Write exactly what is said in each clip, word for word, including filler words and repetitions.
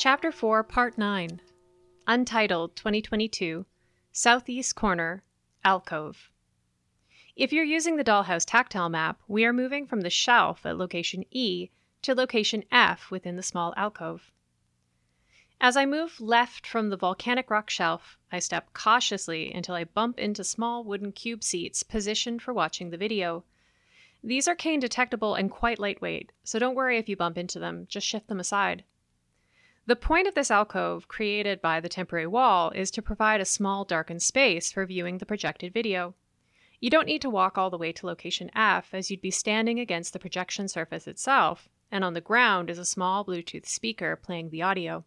Chapter four, Part nine, Untitled twenty twenty-two, Southeast Corner, Alcove. If you're using the Dollhouse tactile map, we are moving from the shelf at location E to location F within the small alcove. As I move left from the volcanic rock shelf, I step cautiously until I bump into small wooden cube seats positioned for watching the video. These are cane detectable and quite lightweight, so don't worry if you bump into them, just shift them aside. The point of this alcove, created by the temporary wall, is to provide a small darkened space for viewing the projected video. You don't need to walk all the way to location F, as you'd be standing against the projection surface itself, and on the ground is a small Bluetooth speaker playing the audio.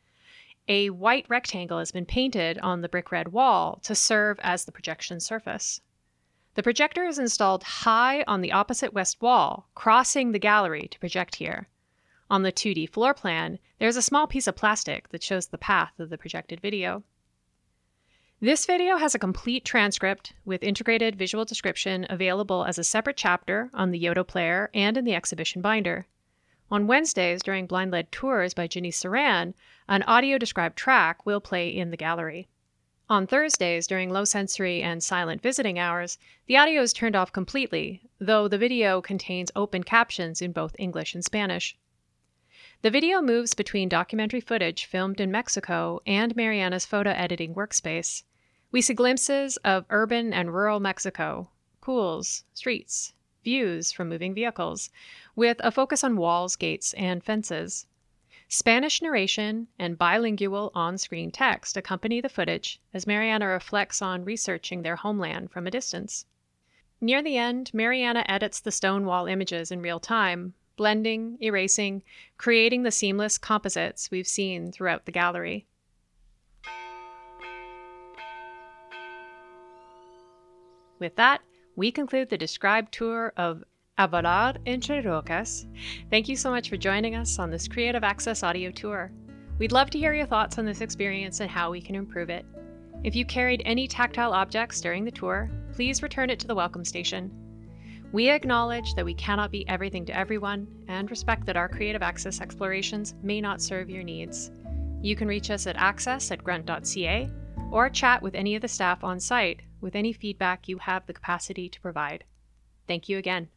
A white rectangle has been painted on the brick red wall to serve as the projection surface. The projector is installed high on the opposite west wall, crossing the gallery to project here. On the two D floor plan, there's a small piece of plastic that shows the path of the projected video. This video has a complete transcript with integrated visual description available as a separate chapter on the Yoto player and in the exhibition binder. On Wednesdays, during blind-led tours by Janice Saran, an audio-described track will play in the gallery. On Thursdays, during low-sensory and silent visiting hours, the audio is turned off completely, though the video contains open captions in both English and Spanish. The video moves between documentary footage filmed in Mexico and Mariana's photo editing workspace. We see glimpses of urban and rural Mexico, pools, streets, views from moving vehicles, with a focus on walls, gates, and fences. Spanish narration and bilingual on-screen text accompany the footage as Mariana reflects on researching their homeland from a distance. Near the end, Mariana edits the stone wall images in real time, blending, erasing, creating the seamless composites we've seen throughout the gallery. With that, we conclude the described tour of A Volar Entre Rocas. Thank you so much for joining us on this Creative Access audio tour. We'd love to hear your thoughts on this experience and how we can improve it. If you carried any tactile objects during the tour, please return it to the welcome station. We acknowledge that we cannot be everything to everyone and respect that our Creative Access explorations may not serve your needs. You can reach us at access at grunt dot c a or chat with any of the staff on site with any feedback you have the capacity to provide. Thank you again.